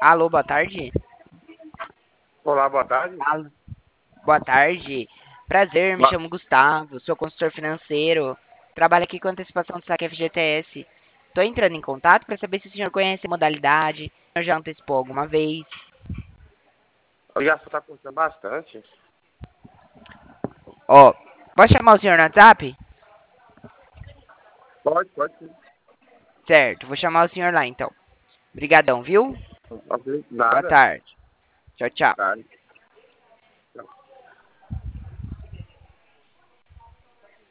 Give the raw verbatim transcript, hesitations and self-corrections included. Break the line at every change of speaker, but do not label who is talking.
Alô, boa tarde.
Olá, boa tarde.
Alô, boa tarde. Prazer, me
Ba-
chamo Gustavo, sou consultor financeiro. Trabalho aqui com antecipação do saque F G T S. Tô entrando em contato para saber se o senhor conhece a modalidade, se o senhor já antecipou alguma vez.
A ligação tá custando bastante.
Ó, posso chamar o senhor no WhatsApp?
Pode, pode sim.
Certo, vou chamar o senhor lá então. Obrigadão, viu?
Ok,
Boa
nada.
tarde. Tchau, tchau.
Tá.